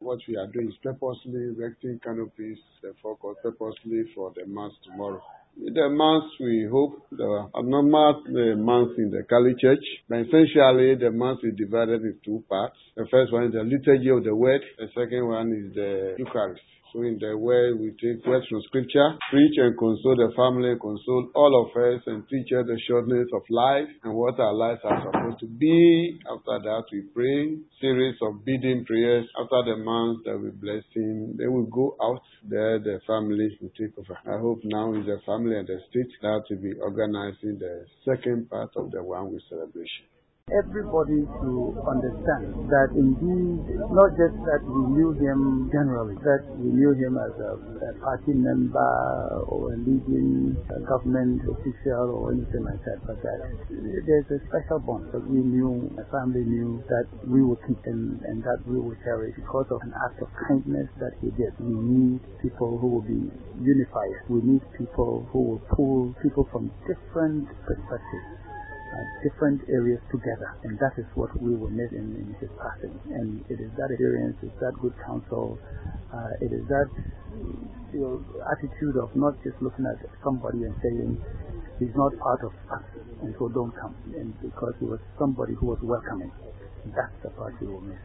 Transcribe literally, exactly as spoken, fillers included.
What we are doing is purposely erecting canopies, the focus purposely for the mass tomorrow. The mass, we hope, the normal the mass in the Kali Church, but essentially the mass is divided in two parts. The first one is the liturgy of the word. The second one is the Eucharist. So in the word, we take words from scripture, preach and console the family, console all of us, and teach us the shortness of life and what our lives are supposed to be. After that, we pray, series of bidding prayers. After the month that we bless him, then we go out there, the family will take over. I hope now is the family and the state that will be organizing the second part of the one week celebration. Everybody to understand that indeed, not just that we knew him generally, that we knew him as a, a party member or a leading a government official or anything like that, but that there's a special bond that we knew, a family knew, that we would keep and, and that we would cherish because of an act of kindness that he did. We need people who will be unified. We need people who will pull people from different perspectives. Uh, different areas together, and that is what we will miss in, in his passing. And it is that experience, it's that good counsel, uh, it is that you know, attitude of not just looking at somebody and saying he's not part of us, and so don't come. And because he was somebody who was welcoming, that's the part we will miss.